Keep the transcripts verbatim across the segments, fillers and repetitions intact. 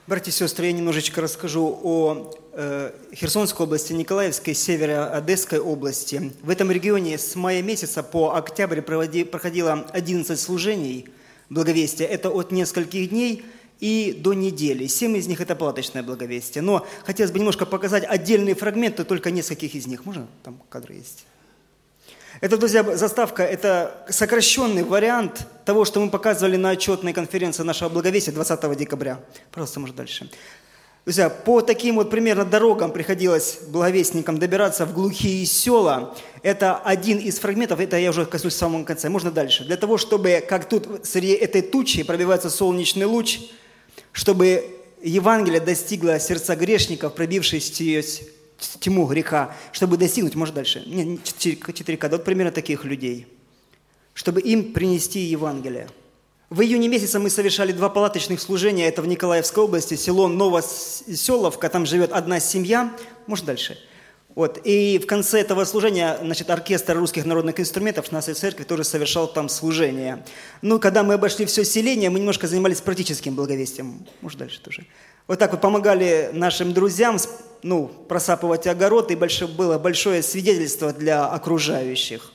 Братья и сестры, я немножечко расскажу о э, Херсонской области, Николаевской, Северо-Одесской области. В этом регионе с мая месяца по октябрь проводи, проходило одиннадцать служений благовестия. Это от нескольких дней и до недели. Семь из них – это палаточное благовестие. Но хотелось бы немножко показать отдельные фрагменты, только нескольких из них. Можно? Там кадры есть. Это, друзья, заставка – это сокращенный вариант того, что мы показывали на отчетной конференции нашего благовестия двадцатого декабря. Пожалуйста, может дальше. Друзья, по таким вот примерно дорогам приходилось благовестникам добираться в глухие села. Это один из фрагментов, это я уже коснусь в самом конце. Можно дальше. Для того, чтобы, как тут среди этой тучи пробивается солнечный луч, чтобы Евангелие достигло сердца грешников, пробившись ее тьму греха, чтобы достигнуть, может дальше, нет, четыре кадра, вот примерно таких людей, чтобы им принести Евангелие. В июне месяце мы совершали два палаточных служения, это в Николаевской области, село Новоселовка, там живет одна семья, может дальше. Вот. И в конце этого служения, значит, оркестр русских народных инструментов нашей церкви тоже совершал там служение. Ну, когда мы обошли все селение, мы немножко занимались практическим благовестием, может дальше тоже. Вот так вот помогали нашим друзьям, ну, просапывать огород, и большое, было большое свидетельство для окружающих.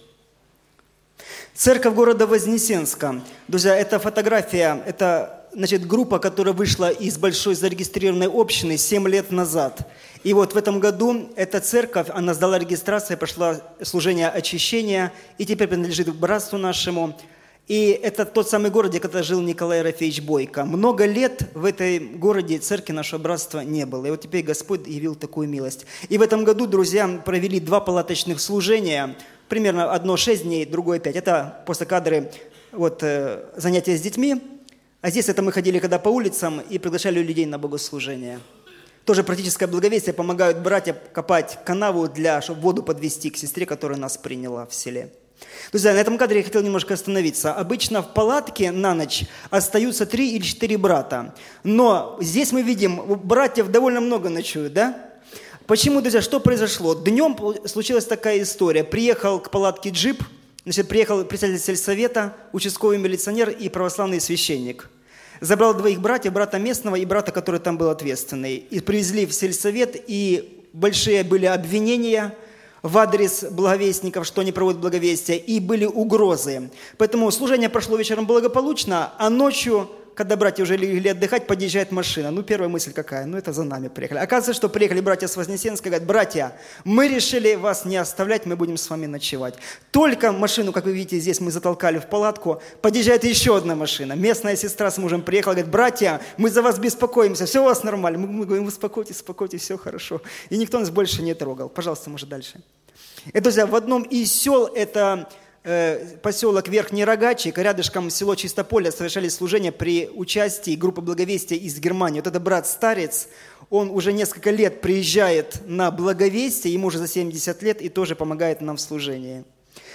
Церковь города Вознесенска. Друзья, эта фотография, это, значит, группа, которая вышла из большой зарегистрированной общины семь лет назад. И вот в этом году эта церковь, она сдала регистрацию, прошла служение очищения, и теперь принадлежит к братству нашему. И это тот самый город, где когда жил Николай Ерофеевич Бойко. Много лет в этой городе церкви нашего братства не было. И вот теперь Господь явил такую милость. И в этом году, друзья, провели два палаточных служения. Примерно одно шесть дней, другое пять. Это после кадры вот, э, занятия с детьми. А здесь это мы ходили когда по улицам и приглашали людей на богослужение. Тоже практическое благовестие. Помогают братья копать канаву, для, чтобы воду подвести к сестре, которая нас приняла в селе. Друзья, на этом кадре я хотел немножко остановиться. Обычно в палатке на ночь остаются три или четыре брата. Но здесь мы видим, братьев довольно много ночуют, да? Почему, друзья, что произошло? Днем случилась такая история. Приехал к палатке джип, значит, приехал председатель сельсовета, участковый милиционер и православный священник. Забрал двоих братьев, брата местного и брата, который там был ответственный. И привезли в сельсовет, и большие были обвинения в адрес благовестников, что они проводят благовестие, и были угрозы. Поэтому служение прошло вечером благополучно, а ночью, когда братья уже легли отдыхать, подъезжает машина. Ну, первая мысль какая? Ну, это за нами приехали. Оказывается, что приехали братья с Вознесенска, говорят: братья, мы решили вас не оставлять, мы будем с вами ночевать. Только машину, как вы видите, здесь мы затолкали в палатку, подъезжает еще одна машина. Местная сестра с мужем приехала, говорит: братья, мы за вас беспокоимся, все у вас нормально. Мы, мы говорим: успокойтесь, успокойтесь, все хорошо. И никто нас больше не трогал. Пожалуйста, может дальше. И, друзья, в одном из сел, это э, поселок Верхний Рогачик, рядышком село Чистополе, совершали служение при участии группы благовестия из Германии. Вот это брат-старец, он уже несколько лет приезжает на благовестие, ему уже за семьдесят лет, и тоже помогает нам в служении.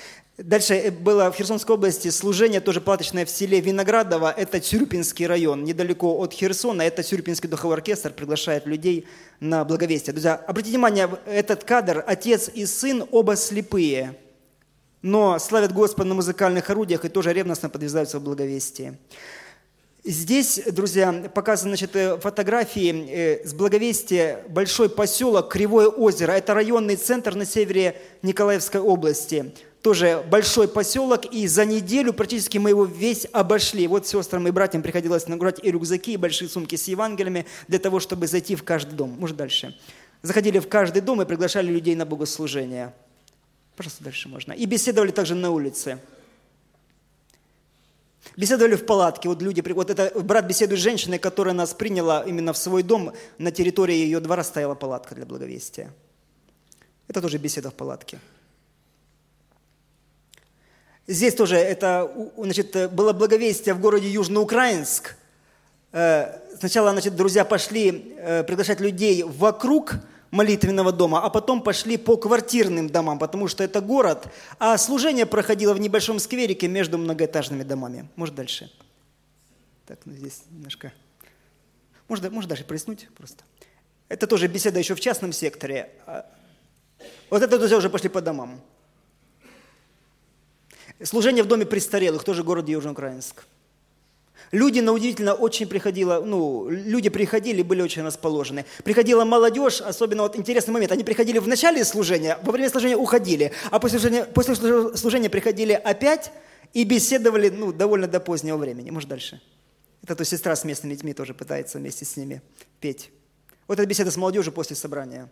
Дальше было в Херсонской области служение, тоже палаточное в селе Виноградово, это Тюрюпинский район, недалеко от Херсона, это Тюрюпинский духовой оркестр приглашает людей на благовестие. Друзья, обратите внимание, этот кадр, отец и сын оба слепые, но славят Господа на музыкальных орудиях и тоже ревностно подвязаются в благовестии. Здесь, друзья, показаны, значит, фотографии с благовестия, большой поселок Кривое озеро, это районный центр на севере Николаевской области. Тоже большой поселок, и за неделю практически мы его весь обошли. Вот сестрам и братьям приходилось нагружать и рюкзаки, и большие сумки с Евангелиями для того, чтобы зайти в каждый дом. Может, дальше. Заходили в каждый дом и приглашали людей на богослужение. Пожалуйста, дальше можно. И беседовали также на улице. Беседовали в палатке. Вот люди, вот это брат беседует с женщиной, которая нас приняла именно в свой дом. На территории ее двора стояла палатка для благовестия. Это тоже беседа в палатке. Здесь тоже это, значит, было благовестие в городе Южноукраинск. Сначала, значит, друзья пошли приглашать людей вокруг молитвенного дома, а потом пошли по квартирным домам, потому что это город, а служение проходило в небольшом скверике между многоэтажными домами. Может, дальше? Так, ну здесь немножко... Может, может дальше прояснуть просто? Это тоже беседа еще в частном секторе. Вот это, друзья, уже пошли по домам. Служение в доме престарелых, тоже город Южноукраинск. Люди, на удивительно, очень приходило, ну, люди приходили, были очень расположены. Приходила молодежь, особенно вот интересный момент, они приходили в начале служения, во время служения уходили, а после служения, после служения приходили опять и беседовали, ну, довольно до позднего времени. Может, дальше? Это то сестра с местными детьми тоже пытается вместе с ними петь. Вот эта беседа с молодежью после собрания.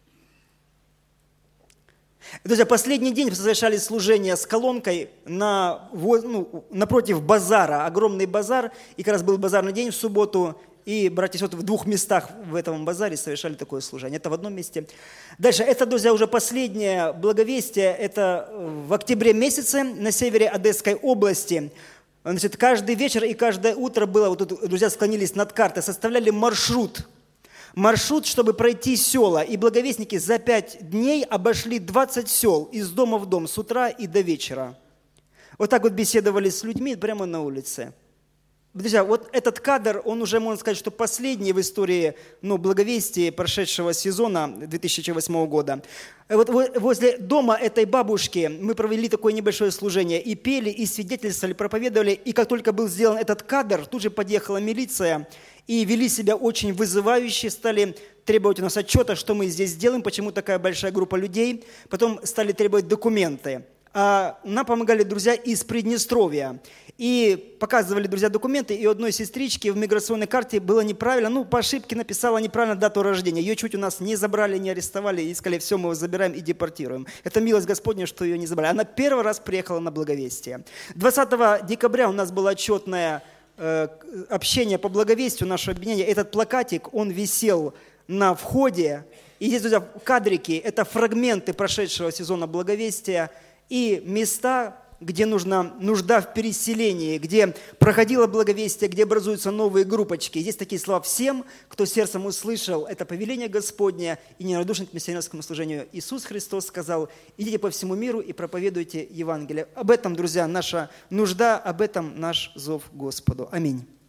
Друзья, последний день совершали служение с колонкой на, ну, напротив базара, огромный базар, и как раз был базарный день в субботу, и братья и сестры в двух местах в этом базаре совершали такое служение. Это в одном месте. Дальше, это, друзья, уже последнее благовестие, это в октябре месяце на севере Одесской области. Значит, каждый вечер и каждое утро было, вот тут друзья склонились над картой, составляли маршрут. Маршрут, чтобы пройти села. И благовестники за пять дней обошли двадцать сел из дома в дом с утра и до вечера. Вот так вот беседовали с людьми прямо на улице. Друзья, вот этот кадр, он уже, можно сказать, что последний в истории, ну, благовестия прошедшего сезона две тысячи восьмого года. Вот возле дома этой бабушки мы провели такое небольшое служение и пели, и свидетельствовали, проповедовали. И как только был сделан этот кадр, тут же подъехала милиция и вели себя очень вызывающе, стали требовать у нас отчета, что мы здесь делаем, почему такая большая группа людей. Потом стали требовать документы. А нам помогали друзья из Приднестровья. И показывали, друзья, документы, и у одной сестрички в миграционной карте было неправильно, ну, по ошибке написала неправильно дату рождения. Ее чуть у нас не забрали, не арестовали, и сказали, все, мы его забираем и депортируем. Это милость Господня, что ее не забрали. Она первый раз приехала на благовестие. двадцатого декабря у нас было отчетное э, общение по благовестию нашего объединения. Этот плакатик, он висел на входе. И здесь, друзья, кадрики, это фрагменты прошедшего сезона благовестия и места, где нужна нужда в переселении, где проходило благовестие, где образуются новые группочки. Здесь такие слова всем, кто сердцем услышал это повеление Господне и неравнодушен к миссионерскому служению. Иисус Христос сказал, идите по всему миру и проповедуйте Евангелие. Об этом, друзья, наша нужда, об этом наш зов Господу. Аминь.